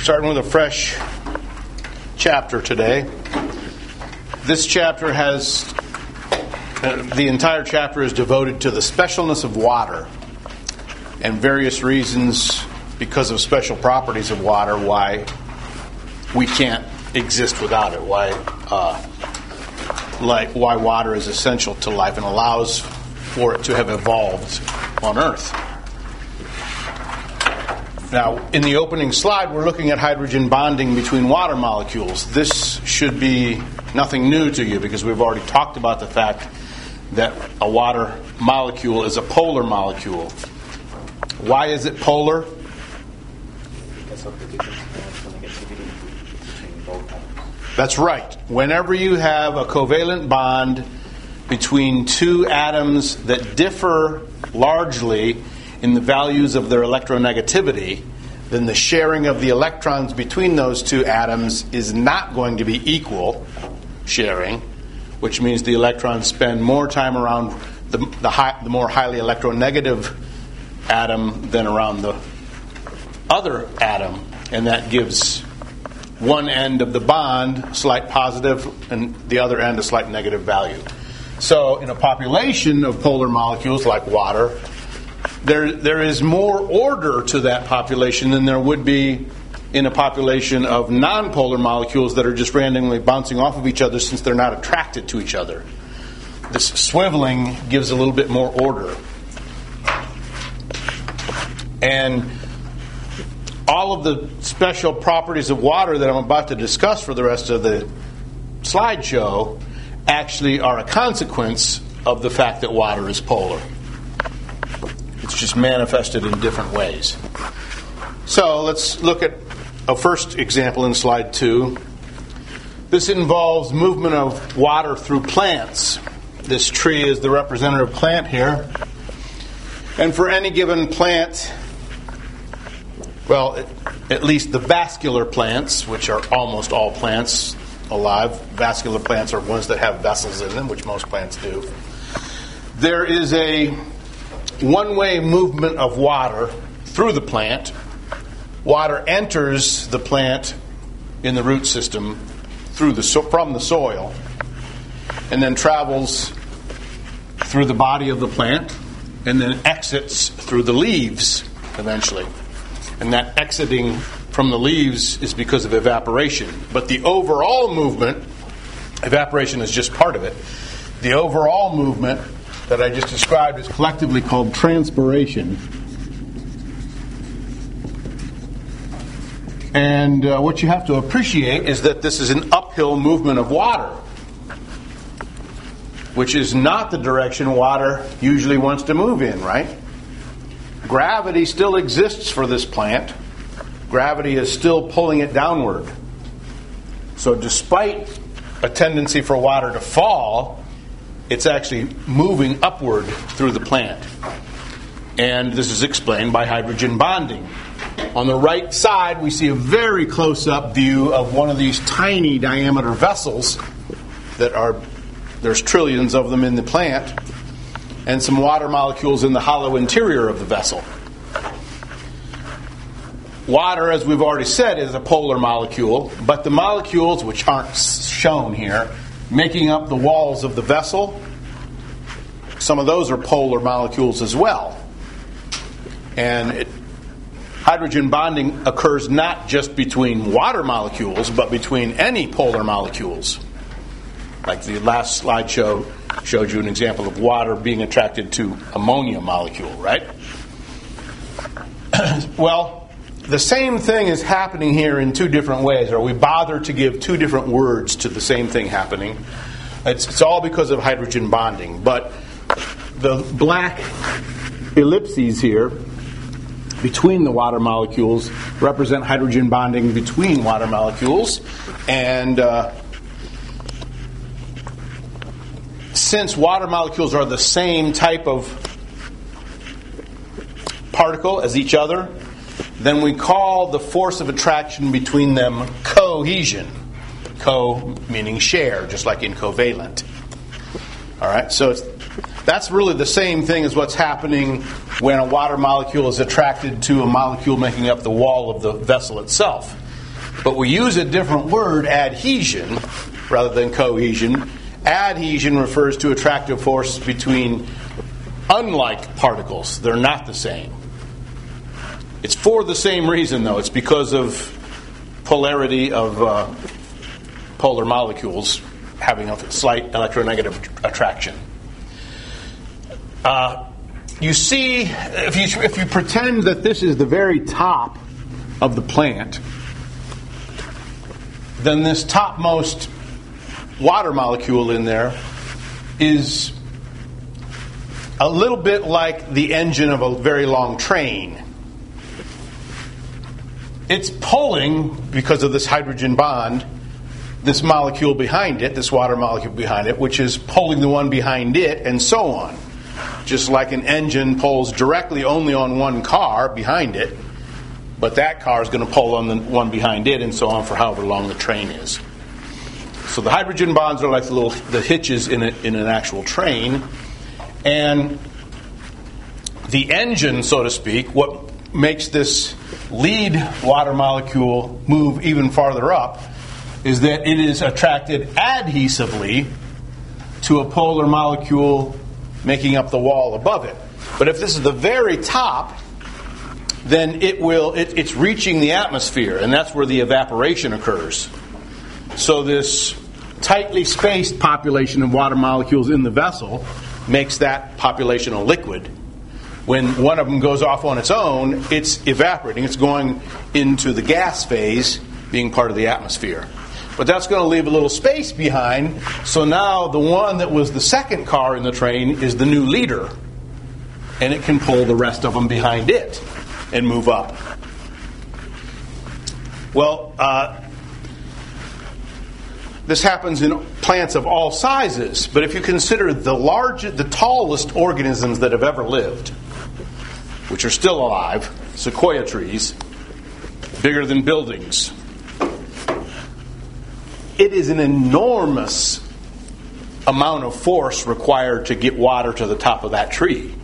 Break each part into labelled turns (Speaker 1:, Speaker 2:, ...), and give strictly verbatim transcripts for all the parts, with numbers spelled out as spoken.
Speaker 1: starting with a fresh chapter today. This chapter has, uh, the entire chapter is devoted to the specialness of water and various reasons, because of special properties of water, why we can't exist without it, why uh, like why water is essential to life and allows for it to have evolved on Earth. Now, in the opening slide, we're looking at hydrogen bonding between water molecules. This should be nothing new to you because we've already talked about the fact that a water molecule is a polar molecule. Why is it polar?
Speaker 2: Because of the difference in negativity between both atoms.
Speaker 1: That's right. Whenever you have a covalent bond between two atoms that differ largely in the values of their electronegativity, then the sharing of the electrons between those two atoms is not going to be equal sharing, which means the electrons spend more time around the the, high, the more highly electronegative atom than around the other atom, and that gives one end of the bond slight positive and the other end a slight negative value. So in a population of polar molecules like water, There, there is more order to that population than there would be in a population of nonpolar molecules that are just randomly bouncing off of each other since they're not attracted to each other. This swiveling gives a little bit more order. And all of the special properties of water that I'm about to discuss for the rest of the slideshow actually are a consequence of the fact that water is polar. It's just manifested in different ways. So let's look at a first example in slide two. This involves movement of water through plants. This tree is the representative plant here. And for any given plant, well, at least the vascular plants, which are almost all plants alive, vascular plants are ones that have vessels in them, which most plants do. There is a one-way movement of water through the plant. Water enters the plant in the root system through the so- from the soil, and then travels through the body of the plant, and then exits through the leaves eventually. And that exiting from the leaves is because of evaporation. But the overall movement, evaporation is just part of it. The overall movement that I just described is collectively called transpiration. And uh, what you have to appreciate is that this is an uphill movement of water, which is not the direction water usually wants to move in, right? Gravity still exists for this plant. Gravity is still pulling it downward. So despite a tendency for water to fall, it's actually moving upward through the plant. And this is explained by hydrogen bonding. On the right side, we see a very close-up view of one of these tiny diameter vessels that are, there's trillions of them in the plant, and some water molecules in the hollow interior of the vessel. Water, as we've already said, is a polar molecule, but the molecules, which aren't shown here, making up the walls of the vessel, some of those are polar molecules as well. And it, hydrogen bonding occurs not just between water molecules, but between any polar molecules. Like the last slide show showed you an example of water being attracted to ammonia molecule, right? Well, the same thing is happening here in two different ways, or we bother to give two different words to the same thing happening. It's, it's all because of hydrogen bonding. But the black ellipses here between the water molecules represent hydrogen bonding between water molecules. And uh, since water molecules are the same type of particle as each other, then we call the force of attraction between them cohesion. Co meaning share, just like in covalent. All right, so it's, that's really the same thing as what's happening when a water molecule is attracted to a molecule making up the wall of the vessel itself. But we use a different word, adhesion, rather than cohesion. Adhesion refers to attractive force between unlike particles. They're not the same. It's for the same reason, though. It's because of polarity of uh, polar molecules having a slight electronegative attraction. Uh, you see, if you if you pretend that this is the very top of the plant, then this topmost water molecule in there is a little bit like the engine of a very long train. It's pulling, because of this hydrogen bond, this molecule behind it, this water molecule behind it, which is pulling the one behind it, and so on. Just like an engine pulls directly only on one car behind it, but that car is going to pull on the one behind it, and so on for however long the train is. So the hydrogen bonds are like the little the hitches in a, in an actual train, and the engine, so to speak, what makes this lead water molecule move even farther up is that it is attracted adhesively to a polar molecule making up the wall above it. But if this is the very top, then it will it, it's reaching the atmosphere, and that's where the evaporation occurs. So this tightly spaced population of water molecules in the vessel makes that population a liquid. When one of them goes off on its own, it's evaporating. It's going into the gas phase, being part of the atmosphere. But that's going to leave a little space behind, so now the one that was the second car in the train is the new leader, and it can pull the rest of them behind it and move up. Well, uh, this happens in plants of all sizes, but if you consider the largest, the tallest organisms that have ever lived, which are still alive, sequoia trees, bigger than buildings, it is an enormous amount of force required to get water to the top of that tree.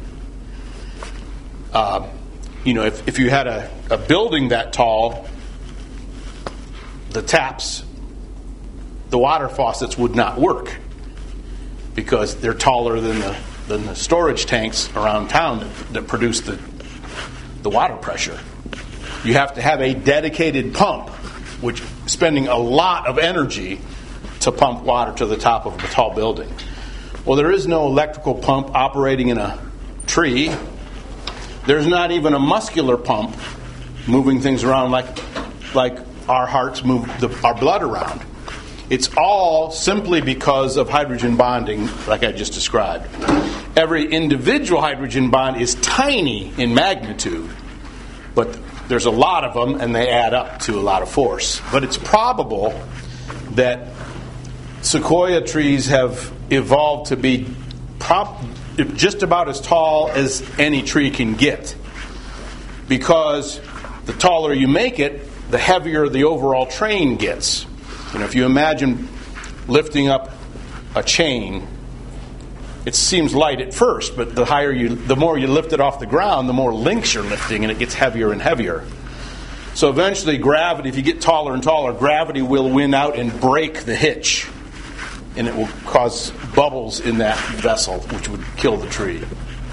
Speaker 1: Uh, you know, if, if you had a, a building that tall, the taps, the water faucets would not work because they're taller than the than the storage tanks around town that, that produce the the water pressure. You have to have a dedicated pump, which spending a lot of energy to pump water to the top of a tall building. Well, there is no electrical pump operating in a tree. There's not even a muscular pump moving things around like like our hearts move the, our blood around. It's all simply because of hydrogen bonding, like I just described. Every individual hydrogen bond is tiny in magnitude, but there's a lot of them, and they add up to a lot of force. But it's probable that sequoia trees have evolved to be prop- just about as tall as any tree can get, because the taller you make it, the heavier the overall train gets. You know, if you imagine lifting up a chain, it seems light at first, but the higher you, the more you lift it off the ground, the more links you're lifting, and it gets heavier and heavier. So eventually, gravity, if you get taller and taller, gravity will win out and break the hitch, and it will cause bubbles in that vessel, which would kill the tree.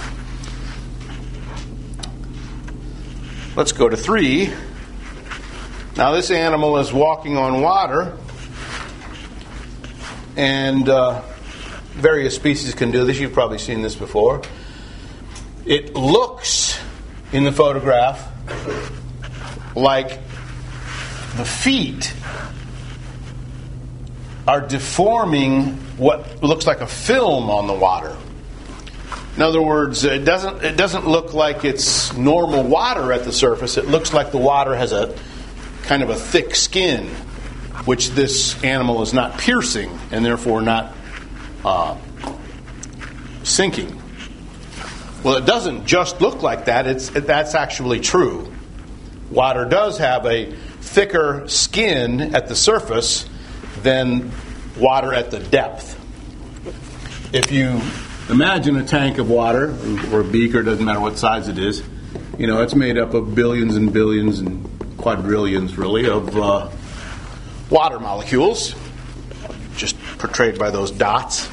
Speaker 1: Let's go to three. Now, this animal is walking on water, and uh, various species can do this. You've probably seen this before. It looks, in the photograph, like the feet are deforming what looks like a film on the water. In other words, it doesn't it doesn't look like it's normal water at the surface. It looks like the water has a kind of a thick skin, which this animal is not piercing and therefore not uh, sinking. Well, it doesn't just look like that. It's that's actually true. Water does have a thicker skin at the surface than water at the depth. If you imagine a tank of water, or a beaker, doesn't matter what size it is, you know, it's made up of billions and billions and quadrillions, really, of uh, water molecules, just portrayed by those dots.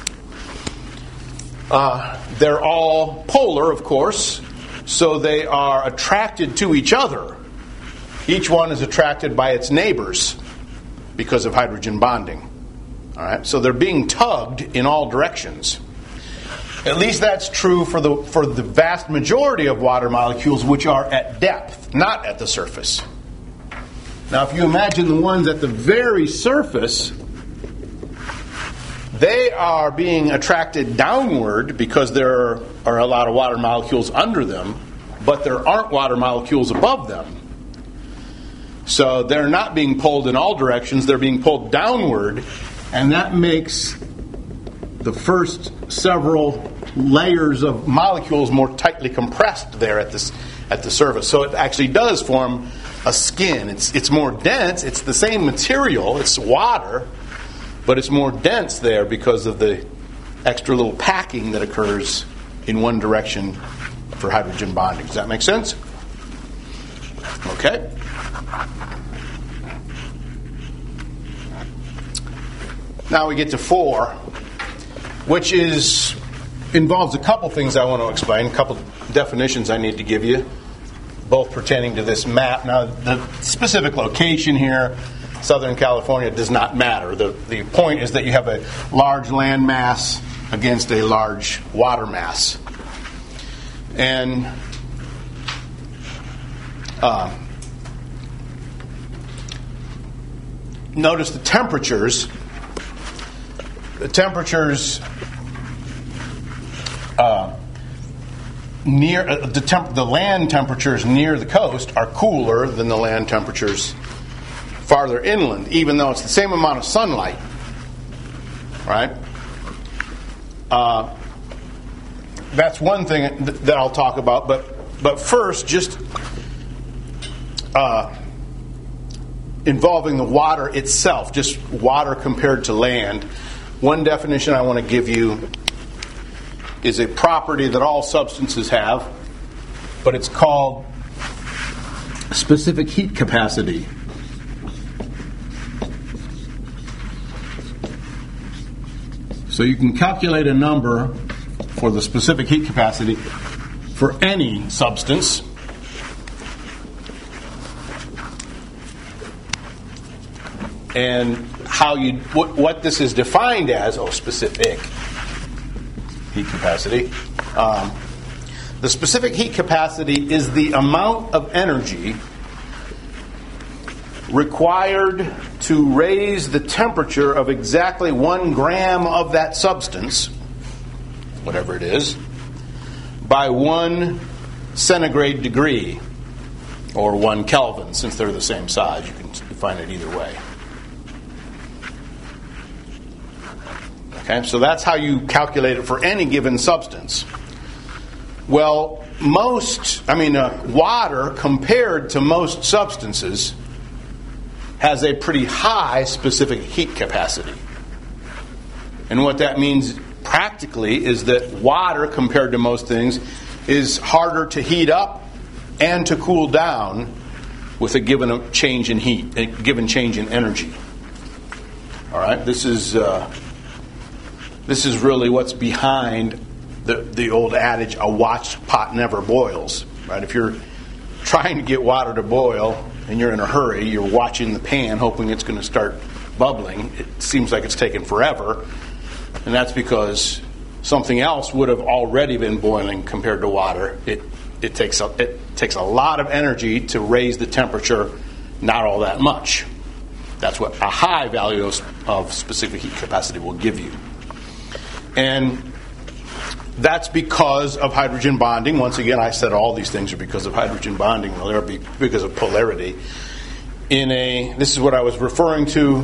Speaker 1: Uh, they're all polar, of course, so they are attracted to each other. Each one is attracted by its neighbors because of hydrogen bonding. All right, so they're being tugged in all directions. At least that's true for the for the vast majority of water molecules, which are at depth, not at the surface. Now, if you imagine the ones at the very surface, they are being attracted downward because there are a lot of water molecules under them, but there aren't water molecules above them. So they're not being pulled in all directions, they're being pulled downward, and that makes the first several layers of molecules more tightly compressed there at this at the surface. So it actually does form a skin. It's it's more dense. It's the same material. It's water, but it's more dense there because of the extra little packing that occurs in one direction for hydrogen bonding. Does that make sense? Okay. Now we get to four, which is involves a couple things I want to explain, a couple definitions I need to give you, both pertaining to this map. Now, the specific location here, Southern California, does not matter. The, the point is that you have a large land mass against a large water mass. And uh, notice the temperatures. The temperatures uh, near uh, the temp- the land temperatures near the coast are cooler than the land temperatures farther inland, even though it's the same amount of sunlight. Right? Uh, that's one thing th- that I'll talk about. But but first, just uh, involving the water itself, just water compared to land. One definition I want to give you is a property that all substances have, but it's called specific heat capacity. So you can calculate a number for the specific heat capacity for any substance. And how you what, what this is defined as, oh, specific heat capacity. Um, the specific heat capacity is the amount of energy required to raise the temperature of exactly one gram of that substance, whatever it is, by one centigrade degree, or one Kelvin, since they're the same size. You can define it either way. Okay, so that's how you calculate it for any given substance. Well, most, I mean, uh, water compared to most substances has a pretty high specific heat capacity. And what that means practically is that water, compared to most things, is harder to heat up and to cool down with a given change in heat, a given change in energy. All right, this is... Uh, This is really what's behind the, the old adage, a watched pot never boils. Right? If you're trying to get water to boil and you're in a hurry, you're watching the pan hoping it's going to start bubbling. It seems like it's taken forever. And that's because something else would have already been boiling compared to water. It it takes a, it takes a lot of energy to raise the temperature, not all that much. That's what a high value of, of specific heat capacity will give you. And that's because of hydrogen bonding. Once again, I said all these things are because of hydrogen bonding, really, or because of polarity. In a, this is what I was referring to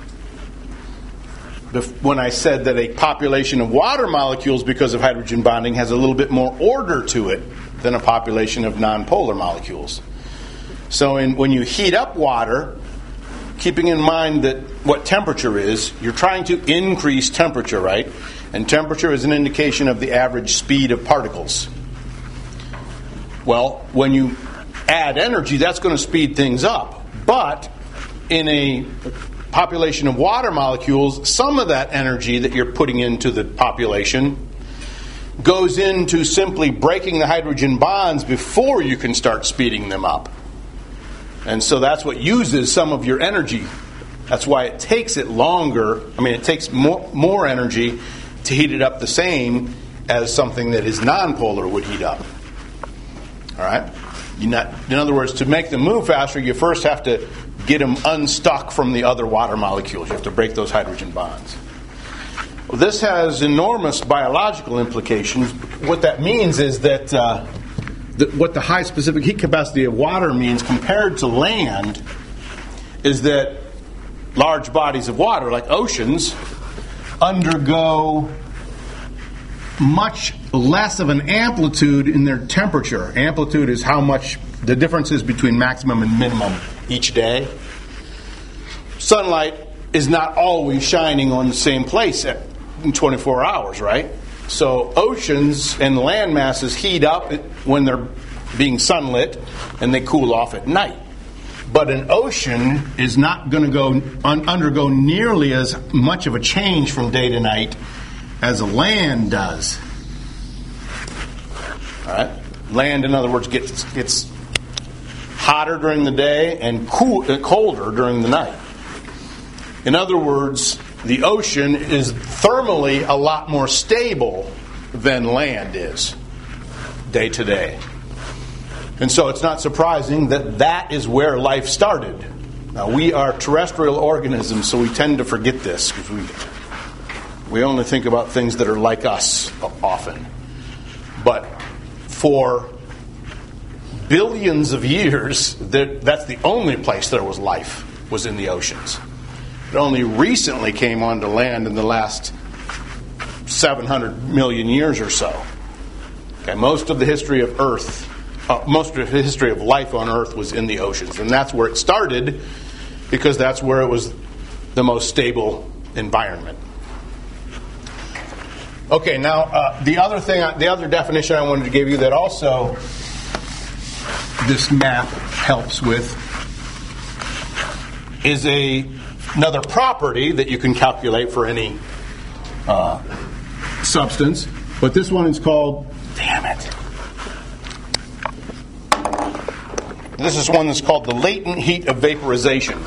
Speaker 1: when I said that a population of water molecules, because of hydrogen bonding, has a little bit more order to it than a population of nonpolar molecules. So in, when you heat up water, keeping in mind that what temperature is, you're trying to increase temperature, right? And temperature is an indication of the average speed of particles. Well, when you add energy, that's going to speed things up. But in a population of water molecules, some of that energy that you're putting into the population goes into simply breaking the hydrogen bonds before you can start speeding them up. And so that's what uses some of your energy. That's why it takes it longer. I mean, it takes more, more energy to heat it up the same as something that is nonpolar would heat up. All right? You not, in other words, to make them move faster, you first have to get them unstuck from the other water molecules. You have to break those hydrogen bonds. Well, this has enormous biological implications. What that means is that, uh, that what the high specific heat capacity of water means compared to land is that large bodies of water, like oceans, undergo much less of an amplitude in their temperature. Amplitude is how much the differences between maximum and minimum each day. Sunlight is not always shining on the same place at, in twenty-four hours, right? So oceans and land masses heat up when they're being sunlit, and they cool off at night. But an ocean is not going to go un, undergo nearly as much of a change from day to night as a land does. All right? Land, in other words, gets gets hotter during the day and cool, uh, colder during the night. In other words, the ocean is thermally a lot more stable than land is day to day. And so it's not surprising that that is where life started. Now, we are terrestrial organisms, so we tend to forget this because we we only think about things that are like us often. But for billions of years, that, that's the only place there was life, was in the oceans. It only recently came onto land in the last seven hundred million years or so. Okay, most of the history of Earth, uh, most of the history of life on Earth was in the oceans. And that's where it started, because that's where it was the most stable environment. Okay, now uh, the other thing, the other definition I wanted to give you that also this map helps with is a another property that you can calculate for any uh, substance, but this one is called, damn it, this is one that's called the latent heat of vaporization.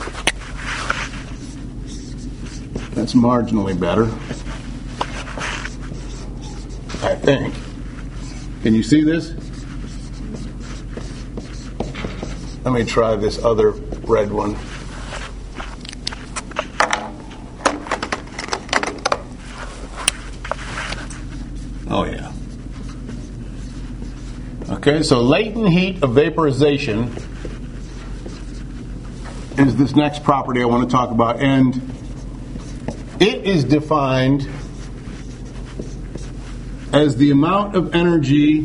Speaker 1: That's marginally better, I think. Can you see this? Let me try this other red one. Oh, yeah. Okay, so latent heat of vaporization is this next property I want to talk about, and it is defined as the amount of energy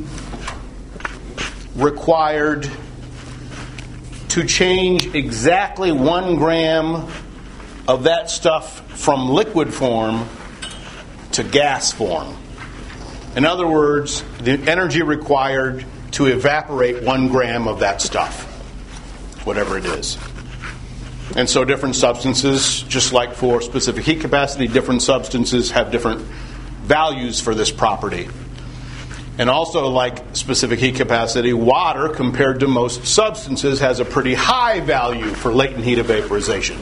Speaker 1: required to change exactly one gram of that stuff from liquid form to gas form. In other words, the energy required to evaporate one gram of that stuff, whatever it is. And so different substances, just like for specific heat capacity, different substances have different values for this property. And also, like specific heat capacity, water, compared to most substances, has a pretty high value for latent heat of vaporization.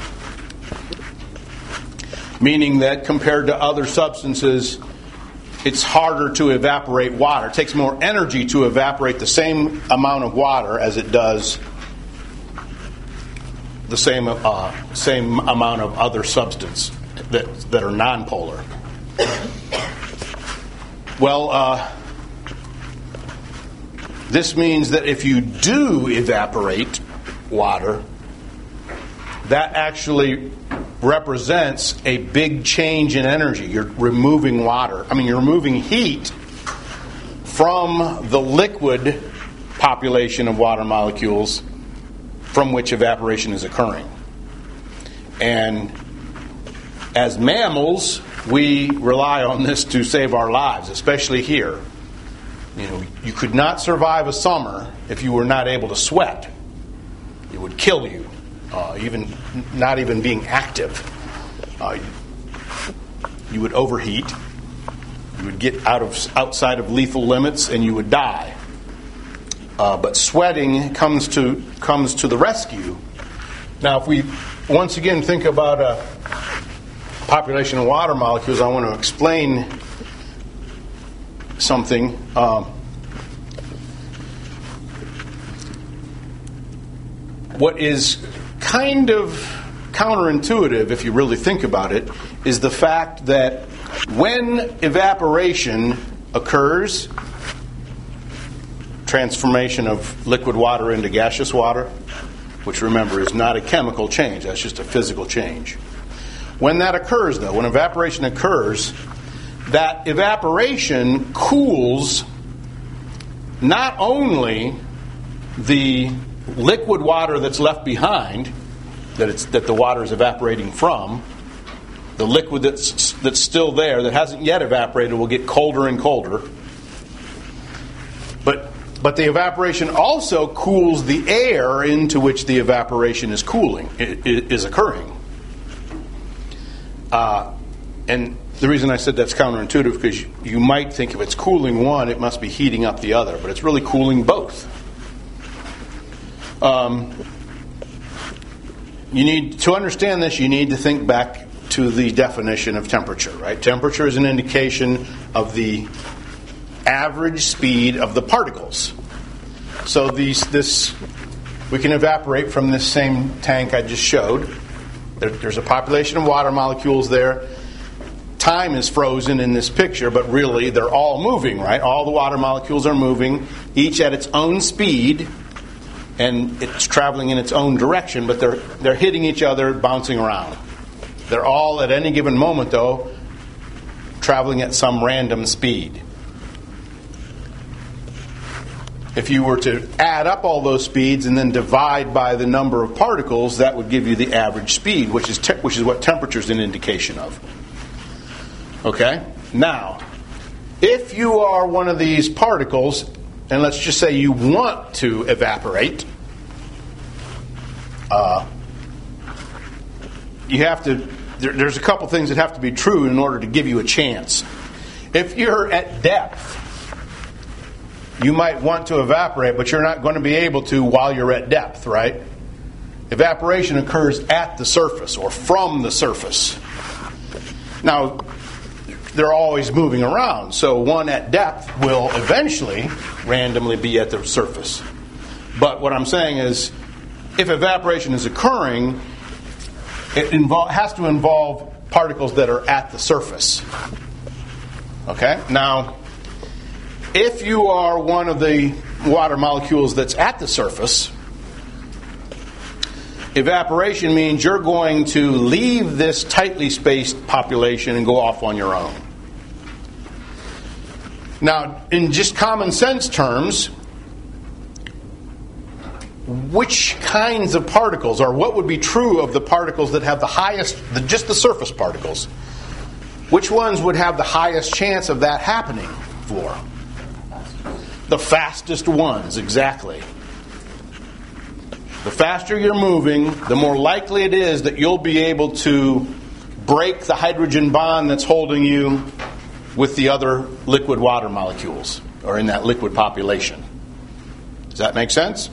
Speaker 1: Meaning that compared to other substances, it's harder to evaporate water. It takes more energy to evaporate the same amount of water as it does the same uh, same amount of other substance that, that are nonpolar. Well, uh, this means that if you do evaporate water, that actually represents a big change in energy. You're removing water. I mean, you're removing heat from the liquid population of water molecules from which evaporation is occurring. And as mammals, we rely on this to save our lives, especially here. You know, you could not survive a summer if you were not able to sweat. It would kill you. uh, even not even being active. Uh, you would overheat. You would get out of outside of lethal limits, and you would die. Uh, but sweating comes to comes to the rescue. Now, if we once again think about a population of water molecules, I want to explain something. Um, what is kind of counterintuitive, if you really think about it, is the fact that when evaporation occurs, transformation of liquid water into gaseous water, which remember is not a chemical change, that's just a physical change. When that occurs, though, when evaporation occurs, that evaporation cools not only the liquid water that's left behind, that it's that the water is evaporating from, the liquid that's that's still there, that hasn't yet evaporated, will get colder and colder. But but the evaporation also cools the air into which the evaporation is cooling, is occurring. Uh, and the reason I said that's counterintuitive because you, you might think if it's cooling one, it must be heating up the other, but it's really cooling both. Um, you need to understand this. You need to think back to the definition of temperature, right? Temperature is an indication of the average speed of the particles. So these, this, we can evaporate from this same tank I just showed. There, there's a population of water molecules there. Time is frozen in this picture, but really they're all moving, right? All the water molecules are moving, each at its own speed, and it's traveling in its own direction, but they're they're hitting each other, bouncing around. They're all at any given moment, though, traveling at some random speed. If you were to add up all those speeds and then divide by the number of particles, that would give you the average speed, which is te- which is what temperature is an indication of. Okay? Now, if you are one of these particles, and let's just say you want to evaporate, uh, you have to, there, there's a couple things that have to be true in order to give you a chance. If you're at depth, you might want to evaporate, but you're not going to be able to while you're at depth, right? Evaporation occurs at the surface or from the surface. Now, they're always moving around, so one at depth will eventually randomly be at the surface. But what I'm saying is, if evaporation is occurring, it invo- has to involve particles that are at the surface. Okay? Now, if you are one of the water molecules that's at the surface, evaporation means you're going to leave this tightly spaced population and go off on your own. Now, in just common sense terms, which kinds of particles, or what would be true of the particles that have the highest, the, just the surface particles, which ones would have the highest chance of that happening for? The fastest ones, exactly. The faster you're moving, the more likely it is that you'll be able to break the hydrogen bond that's holding you with the other liquid water molecules, or in that liquid population. Does that make sense?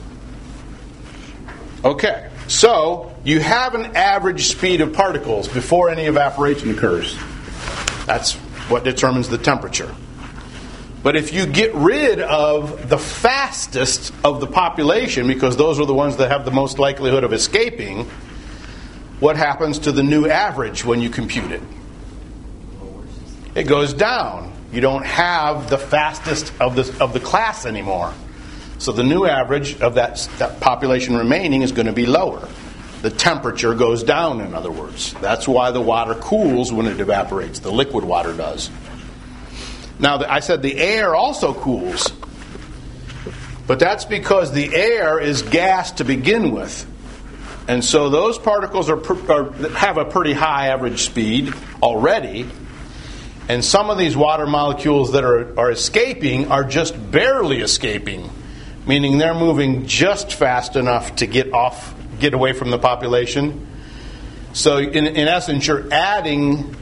Speaker 1: Okay, so you have an average speed of particles before any evaporation occurs. That's what determines the temperature. But if you get rid of the fastest of the population, because those are the ones that have the most likelihood of escaping, what happens to the new average when you compute it? It goes down. You don't have the fastest of the of the class anymore. So the new average of that, that population remaining is going to be lower. The temperature goes down, in other words. That's why the water cools when it evaporates. The liquid water does. Now, I said the air also cools. But that's because the air is gas to begin with. And so those particles are, are have a pretty high average speed already. And some of these water molecules that are, are escaping are just barely escaping, meaning they're moving just fast enough to get off, get away from the population. So in, in essence, you're adding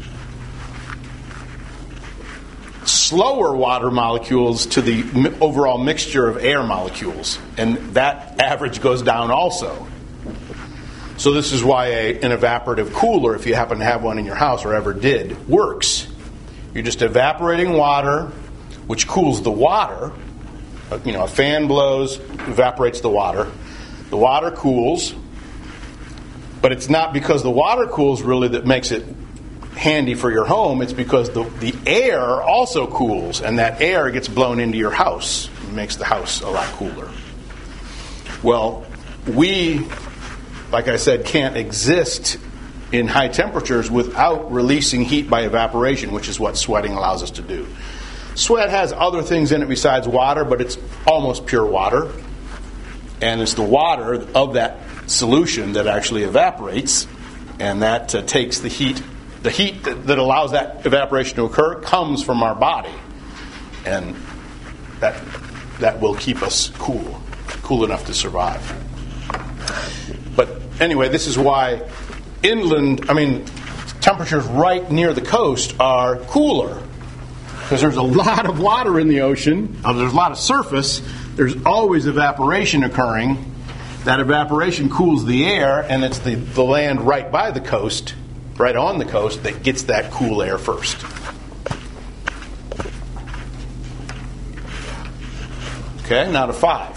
Speaker 1: slower water molecules to the mi- overall mixture of air molecules, and that average goes down also. So this is why a, an evaporative cooler, if you happen to have one in your house or ever did, works. You're just evaporating water, which cools the water. You know, a fan blows, evaporates the water. The water cools, but it's not because the water cools really that makes it handy for your home. It's because the, the air also cools, and that air gets blown into your house. It makes the house a lot cooler. Well, we, like I said, can't exist in high temperatures without releasing heat by evaporation, which is what sweating allows us to do. Sweat has other things in it besides water, but it's almost pure water. And it's the water of that solution that actually evaporates, and that uh, takes the heat. The heat that, that allows that evaporation to occur comes from our body, and that that will keep us cool, cool enough to survive. But anyway, this is why inland, I mean, temperatures right near the coast are cooler, because there's a lot of water in the ocean. Uh, there's a lot of surface. There's always evaporation occurring. That evaporation cools the air, and it's the, the land right by the coast, right on the coast, that gets that cool air first. Okay, now to five.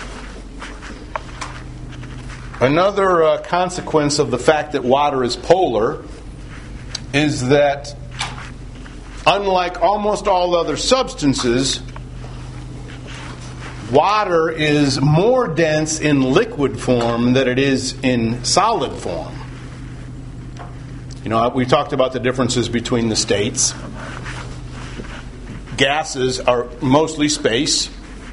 Speaker 1: Another uh, consequence of the fact that water is polar is that, unlike almost all other substances, water is more dense in liquid form than it is in solid form. You know, we talked about the differences between the states. Gases are mostly space,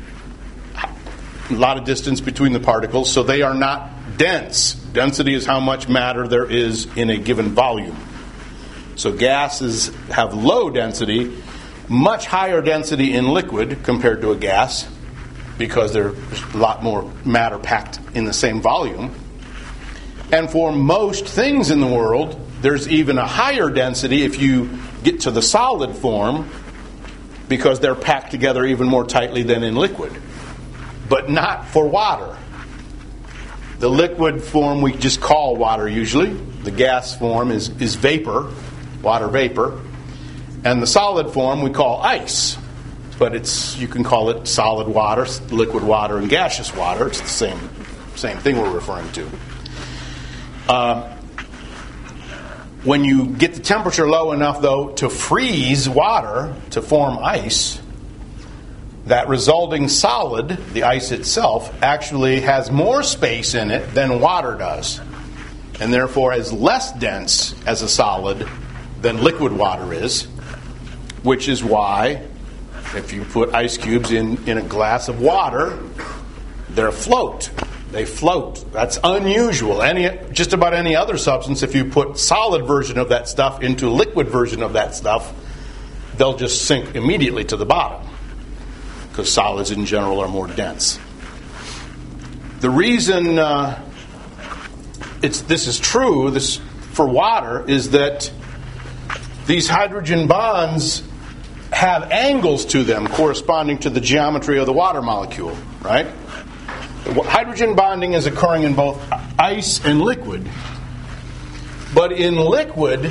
Speaker 1: a lot of distance between the particles, so they are not dense. Density is how much matter there is in a given volume. So gases have low density, much higher density in liquid compared to a gas, because there's a lot more matter packed in the same volume. And for most things in the world, there's even a higher density if you get to the solid form, because they're packed together even more tightly than in liquid. But not for water. The liquid form we just call water usually. The gas form is, is vapor, water vapor. And the solid form we call ice. But it's you can call it solid water, liquid water, and gaseous water. It's the same same thing we're referring to. Uh, when you get the temperature low enough, though, to freeze water, to form ice, that resulting solid, the ice itself, actually has more space in it than water does, and therefore is less dense as a solid than liquid water is, which is why if you put ice cubes in, in a glass of water, they're afloat. They float. That's unusual. Any just about any other substance, if you put solid version of that stuff into liquid version of that stuff, they'll just sink immediately to the bottom, because solids in general are more dense. The reason uh, it's this is true this for water is that these hydrogen bonds have angles to them corresponding to the geometry of the water molecule, right? Hydrogen bonding is occurring in both ice and liquid. But in liquid,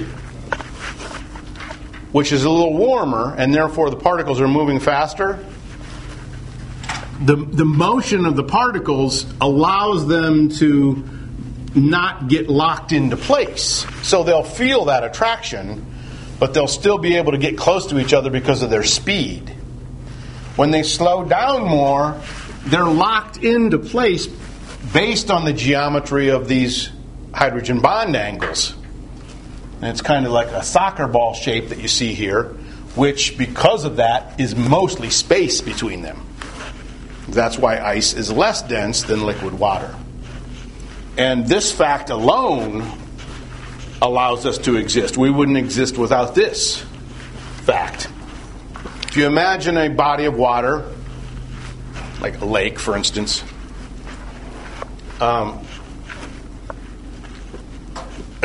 Speaker 1: which is a little warmer, and therefore the particles are moving faster, the, the motion of the particles allows them to not get locked into place. So they'll feel that attraction, but they'll still be able to get close to each other because of their speed. When they slow down more, they're locked into place based on the geometry of these hydrogen bond angles. And it's kind of like a soccer ball shape that you see here, which, because of that, is mostly space between them. That's why ice is less dense than liquid water. And this fact alone allows us to exist. We wouldn't exist without this fact. If you imagine a body of water, like a lake, for instance, um,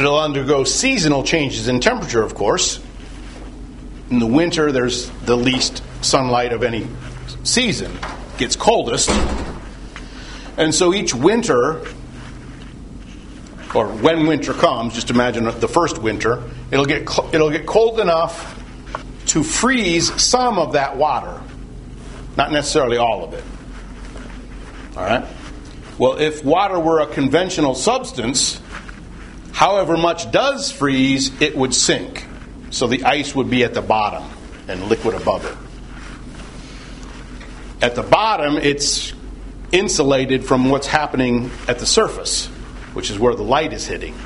Speaker 1: It'll undergo seasonal changes in temperature, of course. In the winter, there's the least sunlight of any season. It gets coldest. And so each winter, or when winter comes, just imagine the first winter, it'll get it'll get cold enough to freeze some of that water. Not necessarily all of it. All right? Well, if water were a conventional substance, however much does freeze, it would sink. So the ice would be at the bottom and liquid above it. At the bottom, it's insulated from what's happening at the surface, which is where the light is hitting.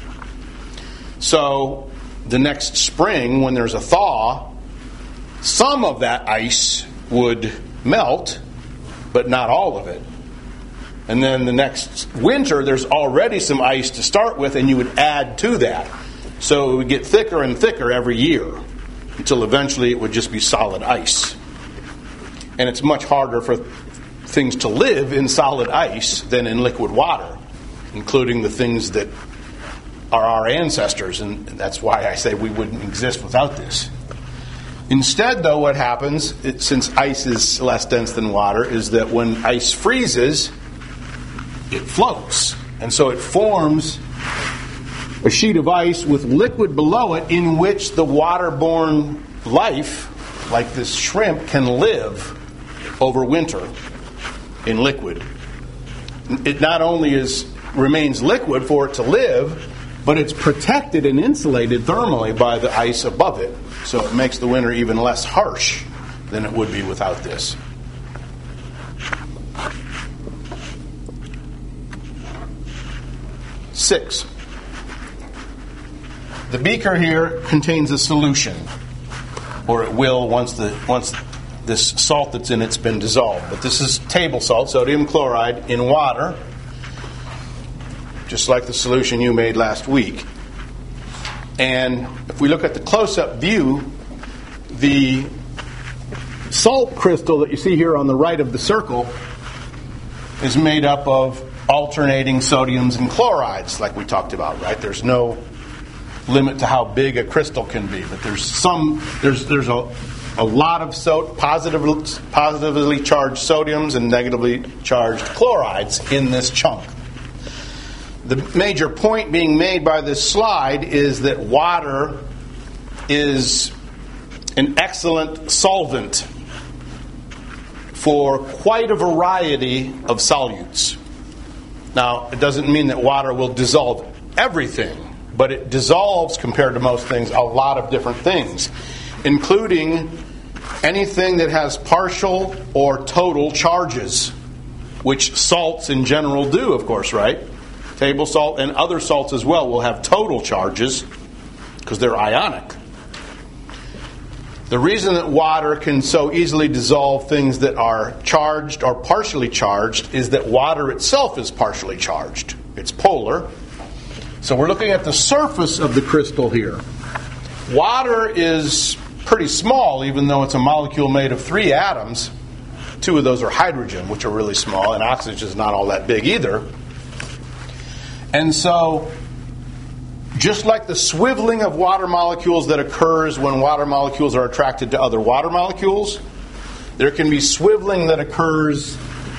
Speaker 1: So the next spring, when there's a thaw, some of that ice would melt, but not all of it. And then the next winter, there's already some ice to start with, and you would add to that. So it would get thicker and thicker every year, until eventually it would just be solid ice. And it's much harder for things to live in solid ice than in liquid water, including the things that are our ancestors, and that's why I say we wouldn't exist without this. Instead, though, what happens, it, since ice is less dense than water, is that when ice freezes, it floats. And so it forms a sheet of ice with liquid below it in which the waterborne life, like this shrimp, can live over winter in liquid. It not only is remains liquid for it to live, but it's protected and insulated thermally by the ice above it. So it makes the winter even less harsh than it would be without this. Six. The beaker here contains a solution, or it will once the once this salt that's in it's been dissolved. But this is table salt, sodium chloride, in water, just like the solution you made last week. And if we look at the close-up view, the salt crystal that you see here on the right of the circle is made up of alternating sodiums and chlorides, like we talked about, right? There's no limit to how big a crystal can be, but there's some there's there's a a lot of so, positively positively charged sodiums and negatively charged chlorides in this chunk. The major point being made by this slide is that water is an excellent solvent for quite a variety of solutes. Now, it doesn't mean that water will dissolve everything, but it dissolves, compared to most things, a lot of different things, including anything that has partial or total charges, which salts in general do, of course, right? Table salt and other salts as well will have total charges because they're ionic. The reason that water can so easily dissolve things that are charged or partially charged is that water itself is partially charged. It's polar. So we're looking at the surface of the crystal here. Water is pretty small, even though it's a molecule made of three atoms. Two of those are hydrogen, which are really small, and oxygen is not all that big either. And so, just like the swiveling of water molecules that occurs when water molecules are attracted to other water molecules, there can be swiveling that occurs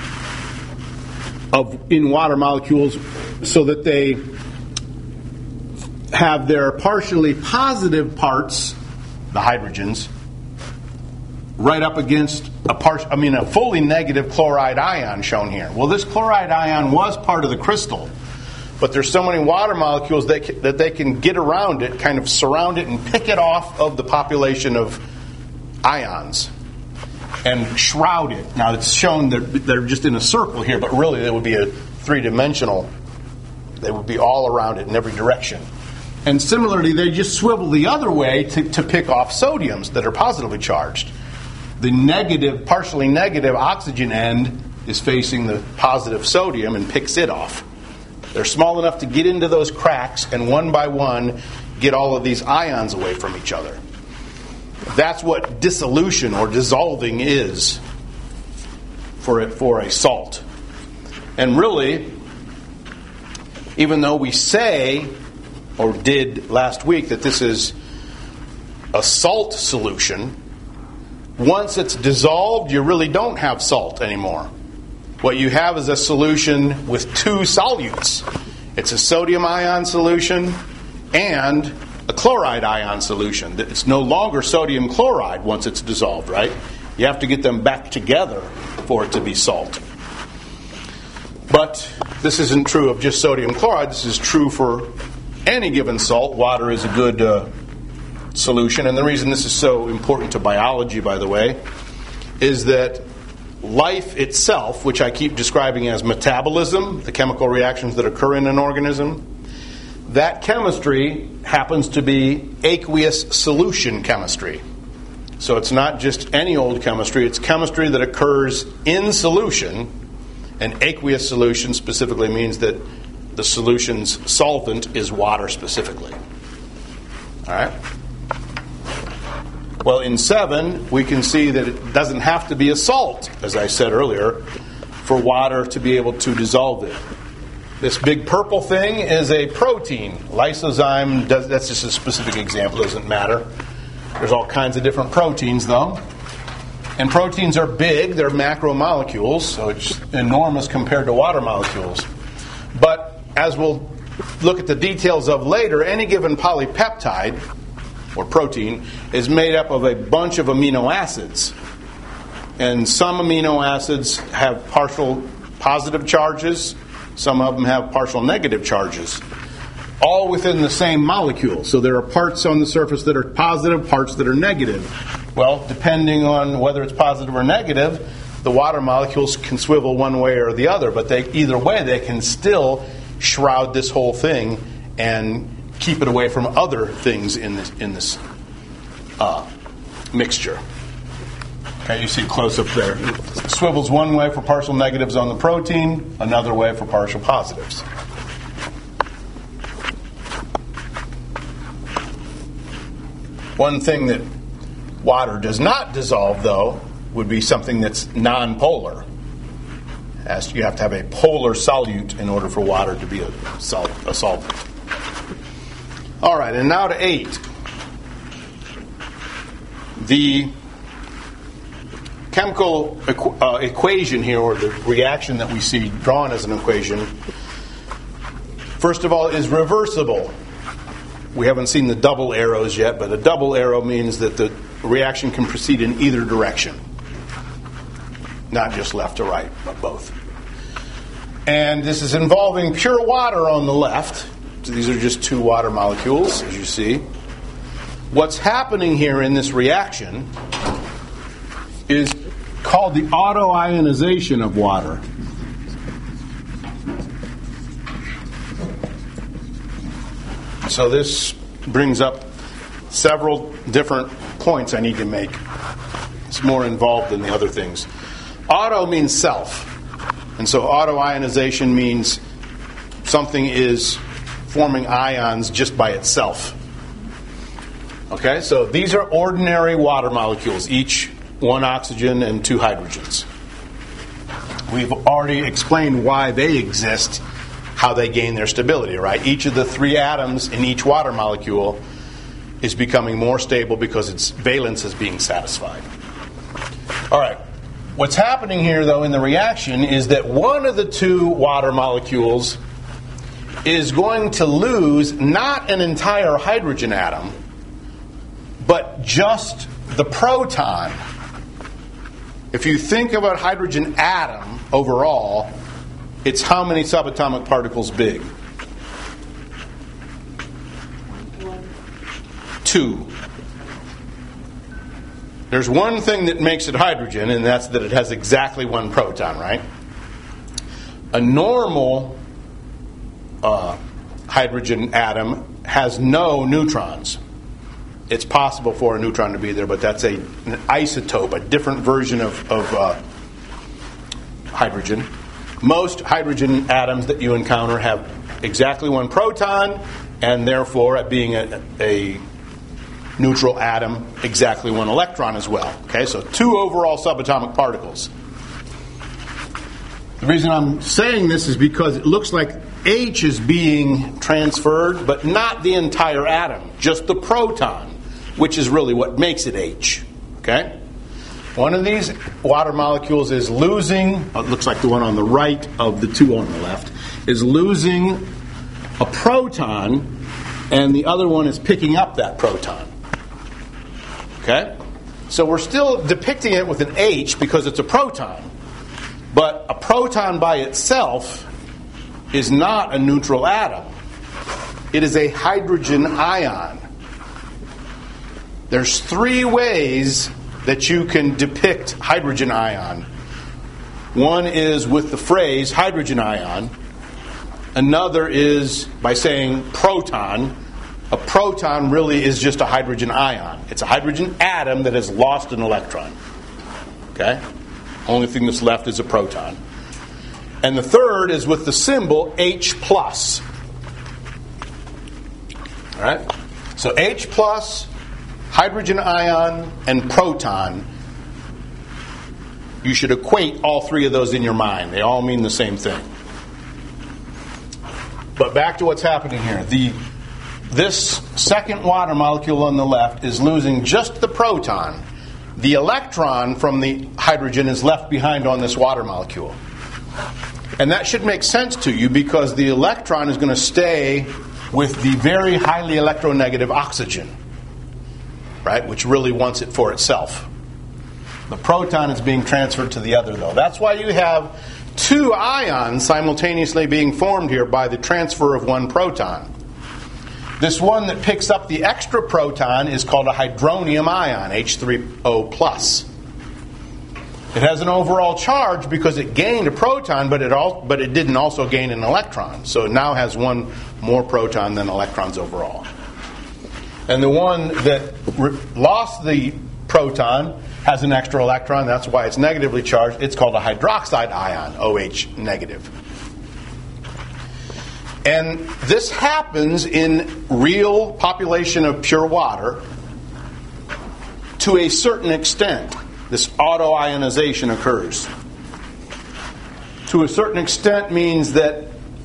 Speaker 1: of in water molecules so that they have their partially positive parts, the hydrogens, right up against a part, I mean a fully negative chloride ion shown here. Well, this chloride ion was part of the crystal, but there's so many water molecules that can, that they can get around it, kind of surround it and pick it off of the population of ions and shroud it. Now it's shown that they're just in a circle here, but really they would be a three-dimensional. They would be all around it in every direction. And similarly, they just swivel the other way to, to pick off sodiums that are positively charged. The negative, partially negative oxygen end is facing the positive sodium and picks it off. They're small enough to get into those cracks and one by one get all of these ions away from each other. That's what dissolution or dissolving is for a, for a salt. And really, even though we say or did last week, that this is a salt solution. Once it's dissolved, you really don't have salt anymore. What you have is a solution with two solutes. It's a sodium ion solution and a chloride ion solution. It's no longer sodium chloride once it's dissolved, right? You have to get them back together for it to be salt. But this isn't true of just sodium chloride. This is true for any given salt. Water is a good uh, solution. And the reason this is so important to biology, by the way, is that life itself, which I keep describing as metabolism, the chemical reactions that occur in an organism, that chemistry happens to be aqueous solution chemistry. So it's not just any old chemistry. It's chemistry that occurs in solution. And aqueous solution specifically means that the solution's solvent is water specifically. All right? Well, in seven, we can see that it doesn't have to be a salt, as I said earlier, for water to be able to dissolve it. This big purple thing is a protein. Lysozyme, does, that's just a specific example, doesn't matter. There's all kinds of different proteins, though. And proteins are big, they're macromolecules, so it's enormous compared to water molecules. But as we'll look at the details of later, any given polypeptide, or protein, is made up of a bunch of amino acids. And some amino acids have partial positive charges, some of them have partial negative charges, all within the same molecule. So there are parts on the surface that are positive, parts that are negative. Well, depending on whether it's positive or negative, the water molecules can swivel one way or the other, but they, either way, they can still shroud this whole thing and keep it away from other things in this in this uh, mixture. Okay, you see close up there. It swivels one way for partial negatives on the protein, another way for partial positives. One thing that water does not dissolve, though, would be something that's nonpolar. As you have to have a polar solute in order for water to be a, sol- a solvent. All right, and now to eight. The chemical equ- uh, equation here, or the reaction that we see drawn as an equation, first of all, is reversible. We haven't seen the double arrows yet, but a double arrow means that the reaction can proceed in either direction. Not just left to right, but both. And this is involving pure water on the left. So these are just two water molecules, as you see. What's happening here in this reaction is called the autoionization of water. So this brings up several different points I need to make. It's more involved than the other things. Auto means self. And so autoionization means something is forming ions just by itself. Okay, so these are ordinary water molecules, each one oxygen and two hydrogens. We've already explained why they exist, how they gain their stability, right? Each of the three atoms in each water molecule is becoming more stable because its valence is being satisfied. All right. What's happening here, though, in the reaction is that one of the two water molecules is going to lose not an entire hydrogen atom, but just the proton. If you think about hydrogen atom overall, it's how many subatomic particles big? Two. There's one thing that makes it hydrogen, and that's that it has exactly one proton, right? A normal uh, hydrogen atom has no neutrons. It's possible for a neutron to be there, but that's a, an isotope, a different version of, of uh, hydrogen. Most hydrogen atoms that you encounter have exactly one proton, and therefore, at being a, a neutral atom, exactly one electron as well. Okay, so two overall subatomic particles. The reason I'm saying this is because it looks like H is being transferred, but not the entire atom, just the proton, which is really what makes it H. Okay? One of these water molecules is losing, oh, it looks like the one on the right of the two on the left, is losing a proton, and the other one is picking up that proton. Okay? So we're still depicting it with an H because it's a proton. But a proton by itself is not a neutral atom. It is a hydrogen ion. There's three ways that you can depict hydrogen ion. One is with the phrase hydrogen ion. Another is by saying proton. A proton really is just a hydrogen ion. It's a hydrogen atom that has lost an electron. Okay? Only thing that's left is a proton. And the third is with the symbol H plus. All right? So H plus, hydrogen ion, and proton. You should equate all three of those in your mind. They all mean the same thing. But back to what's happening here. The This second water molecule on the left is losing just the proton. The electron from the hydrogen is left behind on this water molecule. And that should make sense to you because the electron is going to stay with the very highly electronegative oxygen, right, which really wants it for itself. The proton is being transferred to the other, though. That's why you have two ions simultaneously being formed here by the transfer of one proton. This one that picks up the extra proton is called a hydronium ion, H three O plus. It has an overall charge because it gained a proton, but it all, but it didn't also gain an electron. So it now has one more proton than electrons overall. And the one that re- lost the proton has an extra electron. That's why it's negatively charged. It's called a hydroxide ion, OH negative. And this happens in real population of pure water to a certain extent. This autoionization occurs. To a certain extent means that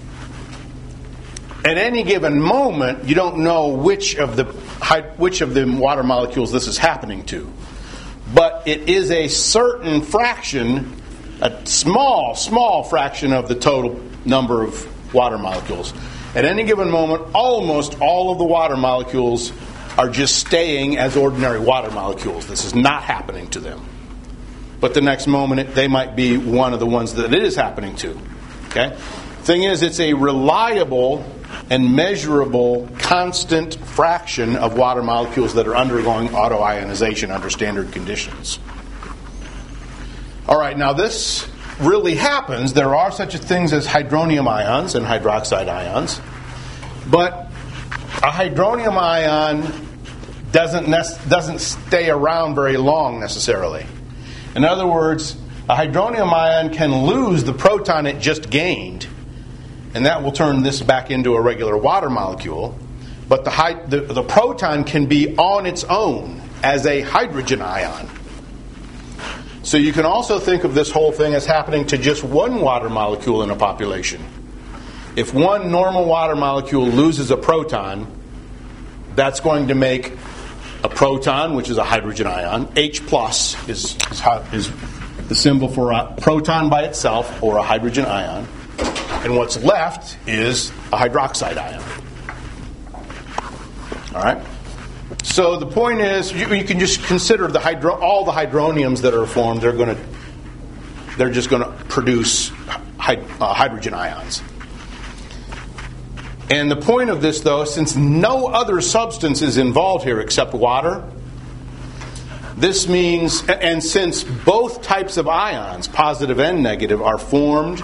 Speaker 1: at any given moment you don't know which of the which of the water molecules this is happening to. But it is a certain fraction, a small, small fraction of the total number of water molecules. At any given moment, almost all of the water molecules are just staying as ordinary water molecules. This is not happening to them. But the next moment, it, they might be one of the ones that it is happening to. Okay? Thing is, it's a reliable and measurable constant fraction of water molecules that are undergoing autoionization under standard conditions. All right, now this really happens. There are such things as hydronium ions and hydroxide ions, but a hydronium ion doesn't nec- doesn't stay around very long necessarily. In other words, a hydronium ion can lose the proton it just gained, and that will turn this back into a regular water molecule. But the, hy- the, the proton can be on its own as a hydrogen ion. So you can also think of this whole thing as happening to just one water molecule in a population. If one normal water molecule loses a proton, that's going to make a proton, which is a hydrogen ion. H plus is, is, is the symbol for a proton by itself, or a hydrogen ion. And what's left is a hydroxide ion. All right? So the point is, you, you can just consider the hydro, all the hydroniums that are formed. They're going to, they're just going to produce hy, uh, hydrogen ions. And the point of this, though, since no other substance is involved here except water, this means, and since both types of ions, positive and negative, are formed,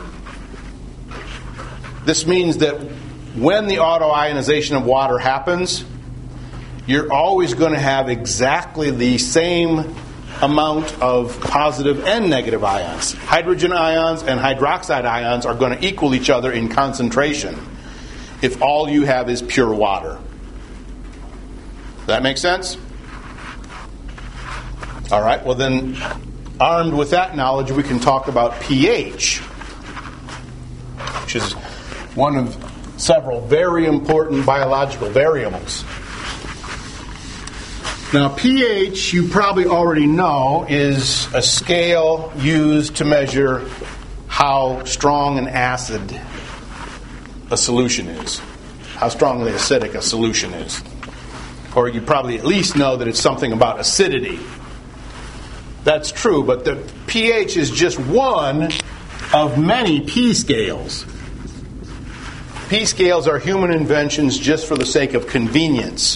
Speaker 1: this means that when the autoionization of water happens, you're always going to have exactly the same amount of positive and negative ions. Hydrogen ions and hydroxide ions are going to equal each other in concentration if all you have is pure water. Does that make sense? All right, well then, armed with that knowledge, we can talk about pH, which is one of several very important biological variables. Now, pH, you probably already know, is a scale used to measure how strong an acid a solution is, how strongly acidic a solution is. Or you probably at least know that it's something about acidity. That's true, but the pH is just one of many P scales. P scales are human inventions just for the sake of convenience.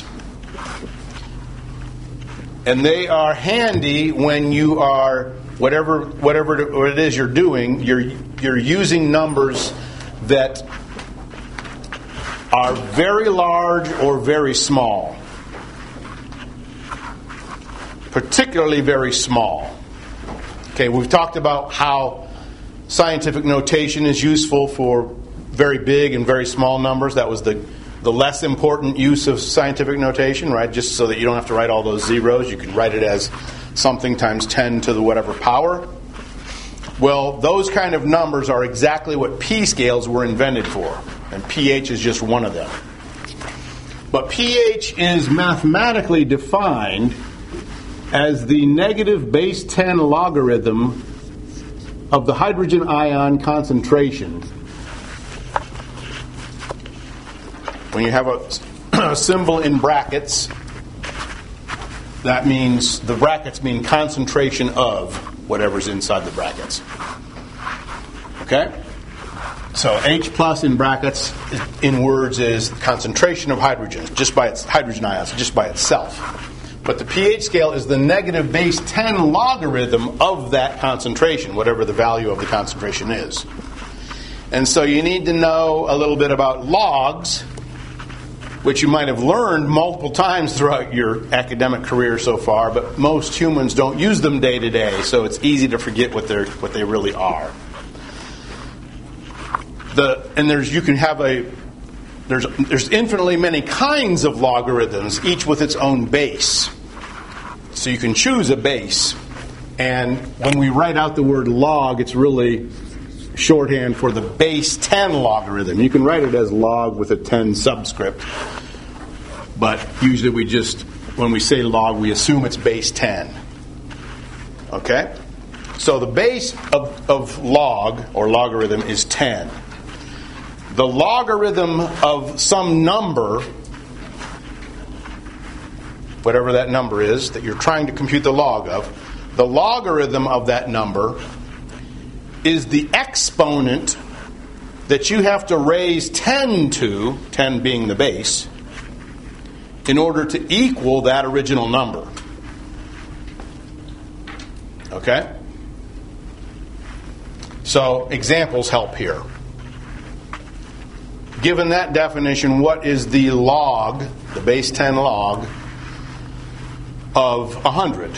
Speaker 1: And they are handy when you are, whatever whatever it is you're doing, you're you're using numbers that are very large or very small. Particularly very small. Okay, we've talked about how scientific notation is useful for very big and very small numbers. That was the the less important use of scientific notation, right? Just so that you don't have to write all those zeros. You can write it as something times ten to the whatever power. Well, those kind of numbers are exactly what P scales were invented for. And pH is just one of them. But pH is mathematically defined as the negative base ten logarithm of the hydrogen ion concentration. When you have a, a symbol in brackets, that means the brackets mean concentration of whatever's inside the brackets. Okay? So H plus in brackets in words is the concentration of hydrogen, just by its hydrogen ions, just by itself. But the pH scale is the negative base ten logarithm of that concentration, whatever the value of the concentration is. And so you need to know a little bit about logs, which you might have learned multiple times throughout your academic career so far, but most humans don't use them day to day, so it's easy to forget what they're what they really are. The and there's you can have a there's there's infinitely many kinds of logarithms, each with its own base. So you can choose a base, and when we write out the word log, it's really shorthand for the base ten logarithm. You can write it as log with a ten subscript, but usually we just, when we say log, we assume it's base ten. Okay? So the base of, of log, or logarithm, is ten. The logarithm of some number, whatever that number is that you're trying to compute the log of, the logarithm of that number is the exponent that you have to raise ten to, ten being the base, in order to equal that original number. Okay? So, examples help here. Given that definition, what is the log, the base ten log, of one hundred?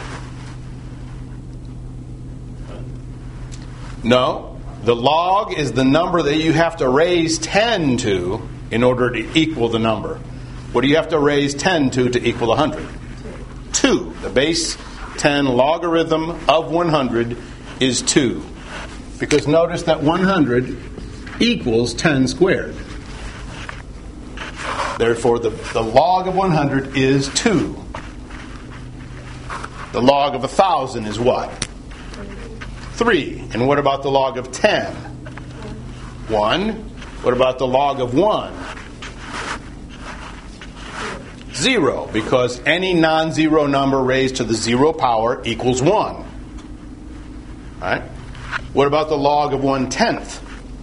Speaker 1: No. The log is the number that you have to raise ten to in order to equal the number. What do you have to raise ten to to equal one hundred? two. The base ten logarithm of one hundred is two. Because notice that one hundred equals ten squared. Therefore, the, the log of one hundred is two. The log of one thousand is what? three. And what about the log of ten? one. What about the log of one? zero, because any non-zero number raised to the zero power equals one. Right? What about the log of one tenth?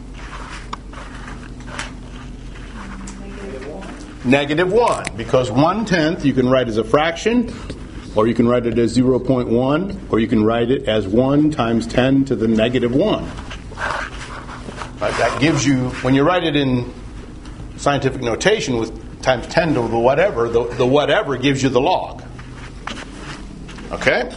Speaker 1: Negative one, because one tenth you can write as a fraction, or you can write it as zero point one, or you can write it as one times ten to the negative one. Right? That gives you, when you write it in scientific notation with times ten to the whatever, the, the whatever gives you the log. Okay?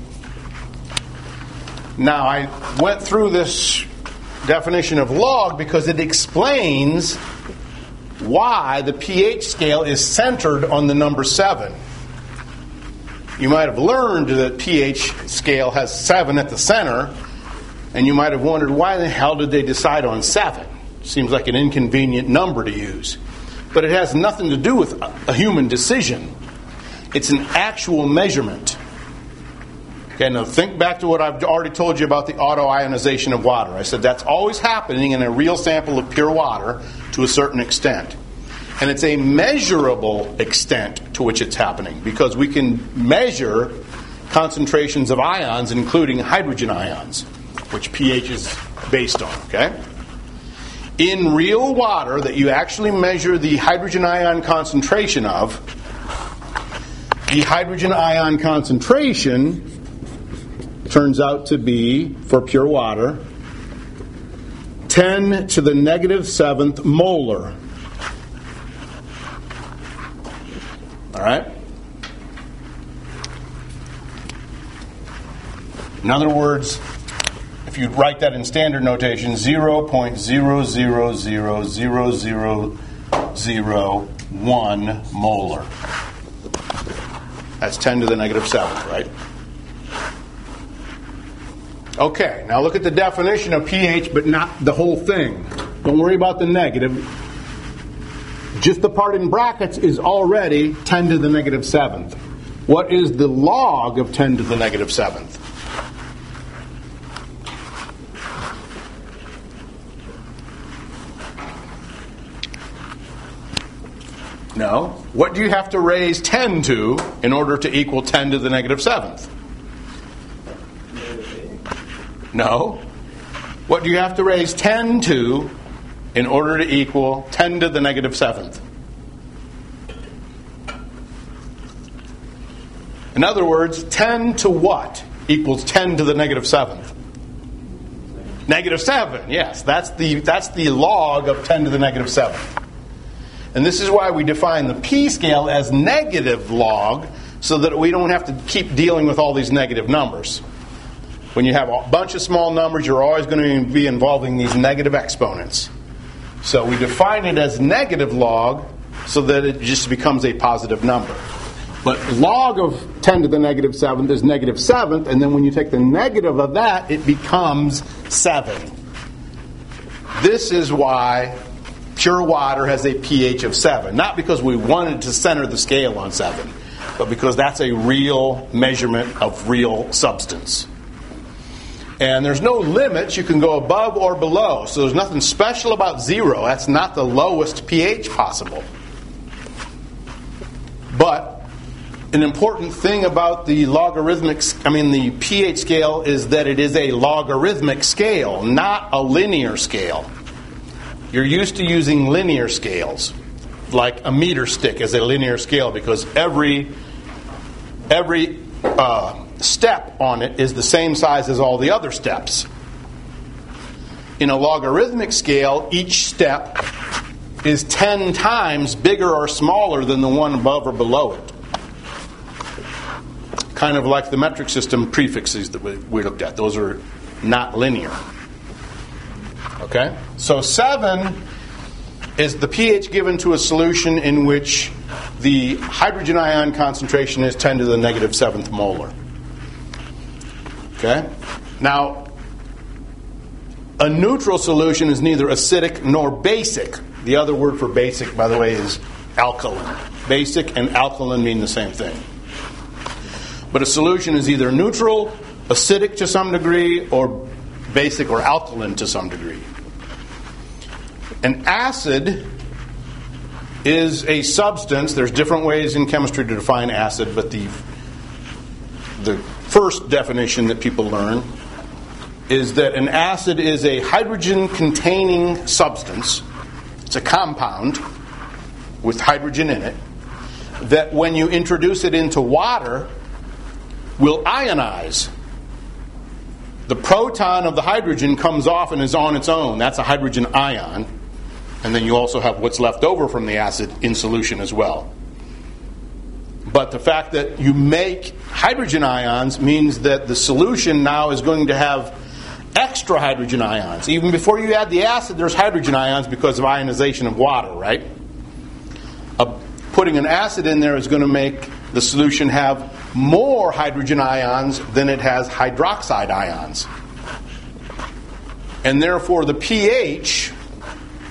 Speaker 1: Now, I went through this definition of log because it explains why the pH scale is centered on the number seven. You might have learned that pH scale has seven at the center, and you might have wondered, why the hell did they decide on seven? Seems like an inconvenient number to use. But it has nothing to do with a human decision. It's an actual measurement. Okay, now think back to what I've already told you about the autoionization of water. I said that's always happening in a real sample of pure water to a certain extent. And it's a measurable extent to which it's happening because we can measure concentrations of ions, including hydrogen ions, which pH is based on, okay? In real water that you actually measure the hydrogen ion concentration of, the hydrogen ion concentration turns out to be, for pure water, ten to the negative seventh molar. All right? In other words, if you write that in standard notation, zero point zero zero zero zero zero zero one molar. That's ten to the negative seventh, right? Okay, now look at the definition of pH, but not the whole thing. Don't worry about the negative. Just the part in brackets is already ten to the negative seventh. What is the log of ten to the negative seventh? No. What do you have to raise ten to in order to equal ten to the negative seventh? No. What do you have to raise ten to in order to equal ten to the negative seventh? In other words, ten to what equals ten to the negative seventh? Negative seven, yes. That's the, that's the log of ten to the negative seventh. And this is why we define the p-scale as negative log, so that we don't have to keep dealing with all these negative numbers. When you have a bunch of small numbers, you're always going to be involving these negative exponents. So we define it as negative log so that it just becomes a positive number. But log of ten to the negative seventh is negative seventh, and then when you take the negative of that, it becomes seven. This is why pure water has a pH of seven. Not because we wanted to center the scale on seven, but because that's a real measurement of real substance. And there's no limits. You can go above or below. So there's nothing special about zero. That's not the lowest pH possible. But an important thing about the logarithmic, I mean the pH scale, is that it is a logarithmic scale, not a linear scale. You're used to using linear scales, like a meter stick as a linear scale, because every every uh, step on it is the same size as all the other steps. In a logarithmic scale, each step is ten times bigger or smaller than the one above or below it. Kind of like the metric system prefixes that we, we looked at. Those are not linear. Okay? So seven is the pH given to a solution in which the hydrogen ion concentration is ten to the negative seventh molar. Okay? Now, a neutral solution is neither acidic nor basic. The other word for basic, by the way, is alkaline. Basic and alkaline mean the same thing. But a solution is either neutral, acidic to some degree, or basic or alkaline to some degree. An acid is a substance. There's different ways in chemistry to define acid, but the the first definition that people learn is that an acid is a hydrogen-containing substance. It's a compound with hydrogen in it that when you introduce it into water will ionize. The proton of the hydrogen comes off and is on its own. That's a hydrogen ion. And then you also have what's left over from the acid in solution as well. But the fact that you make hydrogen ions means that the solution now is going to have extra hydrogen ions. Even before you add the acid, there's hydrogen ions because of ionization of water, right? Uh, putting an acid in there is going to make the solution have more hydrogen ions than it has hydroxide ions. And therefore the pH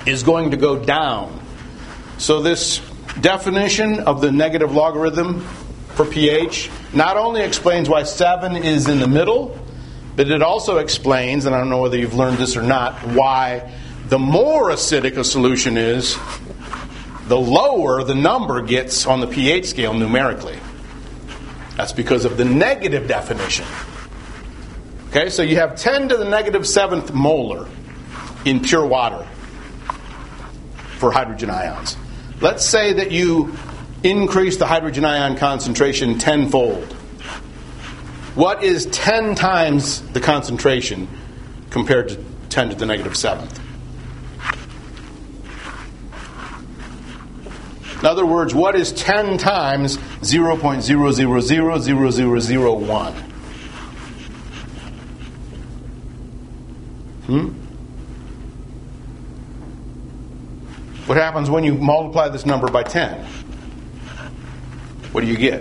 Speaker 1: is going to go down. So this definition of the negative logarithm for pH not only explains why seven is in the middle, but it also explains, and I don't know whether you've learned this or not, why the more acidic a solution is, the lower the number gets on the pH scale numerically. That's because of the negative definition. Okay, so you have ten to the negative seventh molar in pure water for hydrogen ions. Let's say that you increase the hydrogen ion concentration tenfold. What is ten times the concentration compared to ten to the negative seventh? In other words, what is ten times zero point zero zero zero zero zero zero one? Hmm? What happens when you multiply this number by ten? What do you get?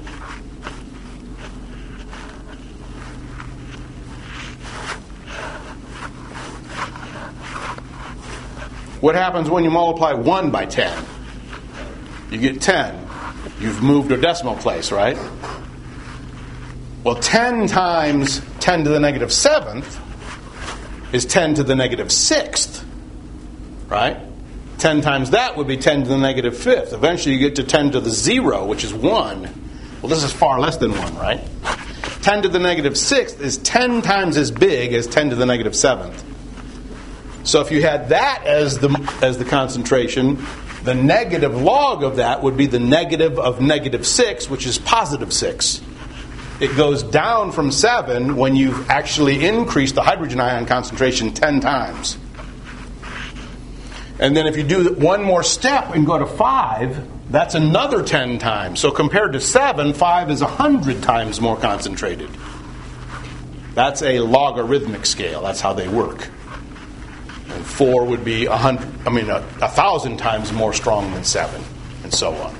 Speaker 1: What happens when you multiply one by ten? You get ten. You've moved a decimal place, right? Well, ten times ten to the negative seventh is ten to the negative sixth, right? ten times that would be ten to the negative fifth. Eventually you get to ten to the zero, which is one. Well, this is far less than one, right? ten to the negative sixth is ten times as big as ten to the negative seventh. So if you had that as the as the concentration, the negative log of that would be the negative of negative six, which is positive six. It goes down from seven when you've actually increased the hydrogen ion concentration ten times. And then if you do one more step and go to five, that's another ten times. So compared to seven, five is one hundred times more concentrated. That's a logarithmic scale. That's how they work. And four would be a hundred. I mean, a, a thousand times more strong than seven, and so on.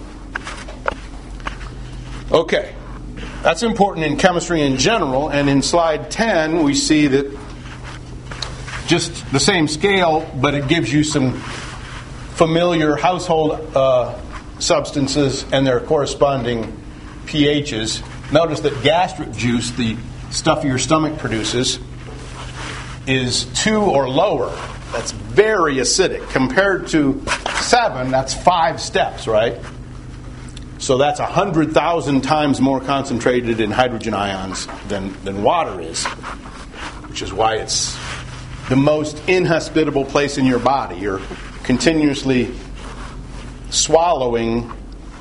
Speaker 1: Okay, that's important in chemistry in general. And in slide ten, we see that just the same scale, but it gives you some familiar household uh, substances and their corresponding pHs. Notice that gastric juice, the stuff your stomach produces, is two or lower. That's very acidic. Compared to seven, that's five steps, right? So that's one hundred thousand times more concentrated in hydrogen ions than, than water is, which is why it's the most inhospitable place in your body. You're continuously swallowing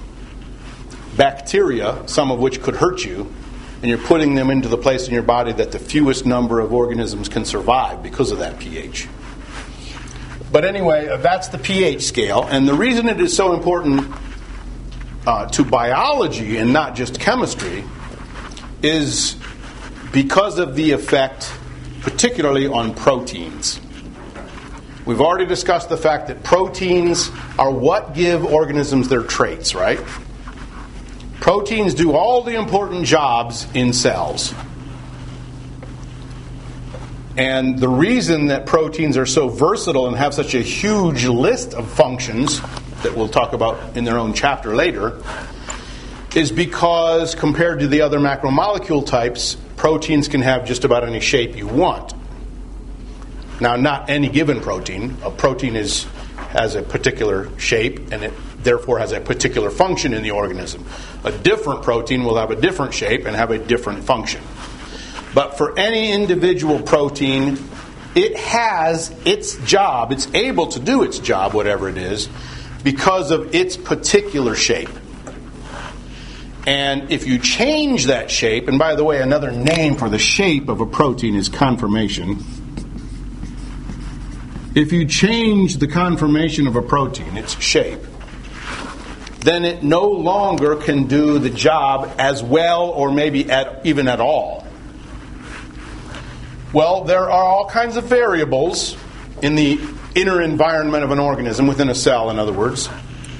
Speaker 1: bacteria, some of which could hurt you, and you're putting them into the place in your body that the fewest number of organisms can survive because of that pH. But anyway, that's the pH scale, and the reason it is so important uh, to biology and not just chemistry is because of the effect particularly on proteins. We've already discussed the fact that proteins are what give organisms their traits, right? Proteins do all the important jobs in cells. And the reason that proteins are so versatile and have such a huge list of functions that we'll talk about in their own chapter later is because compared to the other macromolecule types, proteins can have just about any shape you want. Now, not any given protein. A protein is has a particular shape, and it therefore has a particular function in the organism. A different protein will have a different shape and have a different function. But for any individual protein, it has its job. It's able to do its job, whatever it is, because of its particular shape. And if you change that shape, and by the way, another name for the shape of a protein is conformation. If you change the conformation of a protein, its shape, then it no longer can do the job as well or maybe at, even at all. Well, there are all kinds of variables in the inner environment of an organism, within a cell, in other words.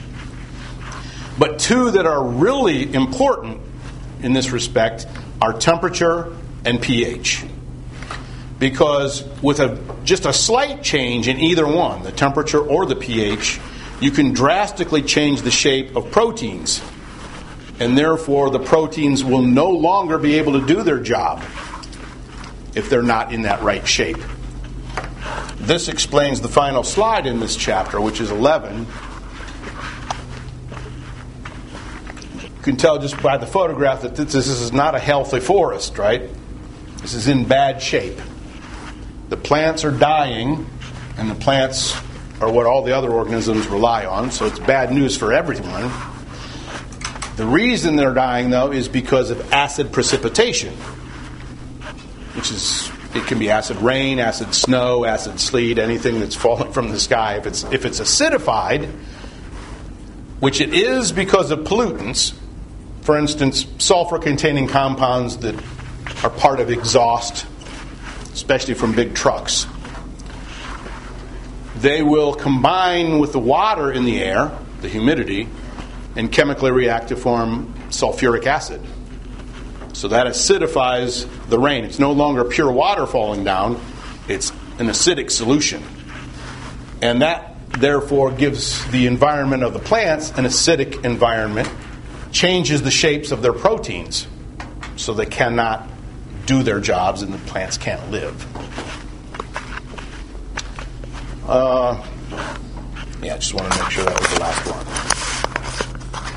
Speaker 1: But two that are really important in this respect are temperature and pH. because with a just a slight change in either one, the temperature or the pH, you can drastically change the shape of proteins. And therefore, the proteins will no longer be able to do their job if they're not in that right shape. This explains the final slide in this chapter, which is eleven. You can tell just by the photograph that this, this is not a healthy forest, right? This is in bad shape. The plants are dying, and the plants are what all the other organisms rely on, so it's bad news for everyone. The reason they're dying, though, is because of acid precipitation, which is, it can be acid rain, acid snow, acid sleet, anything that's falling from the sky. If it's if it's acidified, which it is because of pollutants, for instance, sulfur-containing compounds that are part of exhaust, especially from big trucks, they will combine with the water in the air, the humidity, and chemically react to form sulfuric acid. So that acidifies the rain. It's no longer pure water falling down. It's an acidic solution. And that, therefore, gives the environment of the plants an acidic environment, changes the shapes of their proteins so they cannot do their jobs and the plants can't live. Uh, yeah, I just want to make sure that was the last one.